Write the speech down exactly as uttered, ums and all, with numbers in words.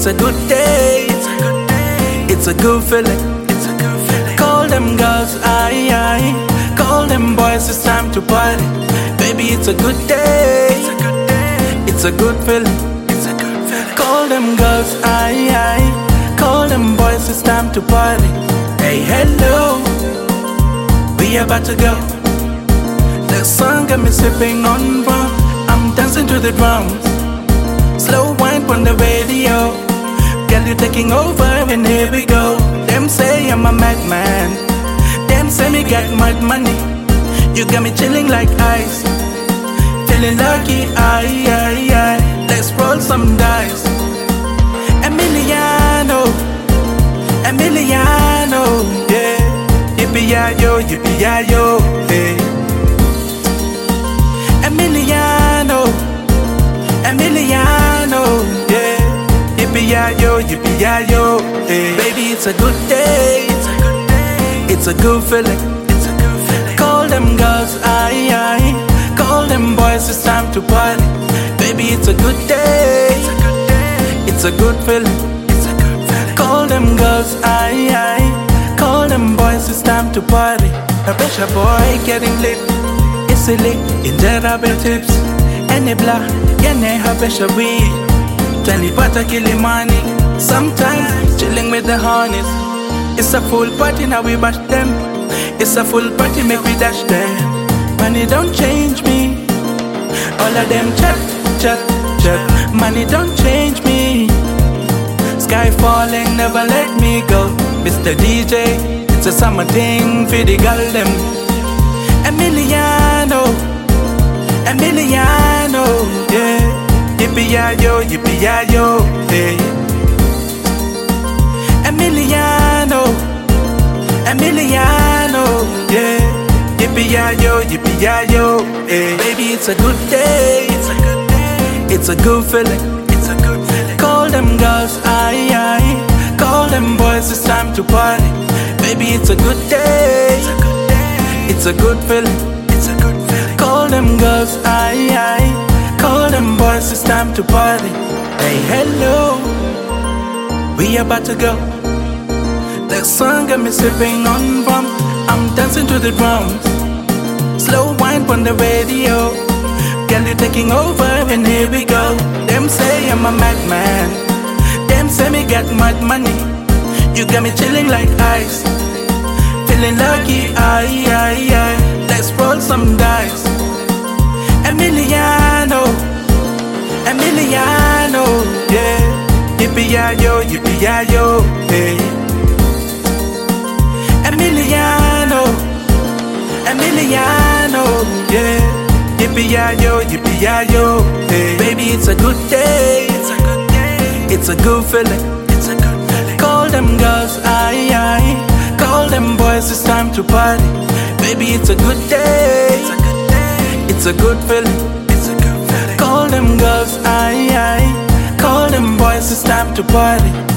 it's a good day. It's a good day. It's a good feeling. It's a good feeling. Call them girls, aye aye. Call them boys, it's time to party. Baby, it's a good day. It's a good day. It's a good feeling. It's a good feeling. Call them girls, aye aye. Call them boys, it's time to party. Hey, hello, we about to go. The song got me sipping on rum. I'm dancing to the drums. Slow wine on the radio. Girl, you taking over and here we go. Them say I'm a madman. Them say me got mad money. You got me chilling like ice. Feeling lucky, aye, aye, aye. Let's roll some dice. Emiliano, Emiliano, yeah. Yippee-yi-yo, yippee-yi-yo, hey. Emiliano, Emiliano, yeah. Yippee-yi-yo, yippee-yi-yo, hey. Baby, it's a good day. It's a good day. It's a good feeling. It's a good feeling. Call them girls, aye, aye. Call them boys, it's time to party. Baby, it's a good day. It's a good day. It's a good feeling. It's a good feeling. Call them girls, aye, aye. Call them boys, it's time to party. A pressure boy getting lit. It's a lit in Jarabe tips. Any blah, yene habesha weed. Twenty pata kilimani. Sometimes chilling with the honeys. It's a full party, now we bash them. It's a full party, make we dash them. Money don't change me. All of them chat, chat, chat. Money don't change me. Sky falling, never let me go. Mister D J, it's a summer thing for the girl them. Emiliano, Emiliano, yeah. Yippee-yi-yo, yippee-yi-yo, hey. Emiliano, Emiliano, yeah. Yippee-yi-yo, yippee-yi-yo, hey. Baby, it's a good day. It's a good day. It's a good feeling. It's a good feeling. Call them girls, aye aye. Call them boys, it's time to party. Baby, it's a good day. It's a good day. It's a good feeling. It's a good feeling. Call them girls, aye aye. Call them boys, it's time to party. Hey, hello, we about to go. The song got me sipping on rum. I'm dancing to the drums. Slow wine on the radio. Girl, you taking over and here we go. Them say I'm a madman. Them say me got mad money. You got me chilling like ice. Feeling lucky, aye, aye, aye. Let's roll some dice. Emiliano, Emiliano, yeah. Yippee-yi-yo, yippee-yi-yo, hey. Emiliano, Emiliano, yeah. Yippee-yi-yo, yippee-yi-yo, hey. Baby, it's a good day. It's a good day. It's a good feeling. It's a good feeling. Call them girls, aye, aye. Call them boys, it's time to party. Baby, it's a good day. It's a good day. It's a good feeling. It's a good feeling. Call them girls, aye, aye. Call them boys, it's time to party.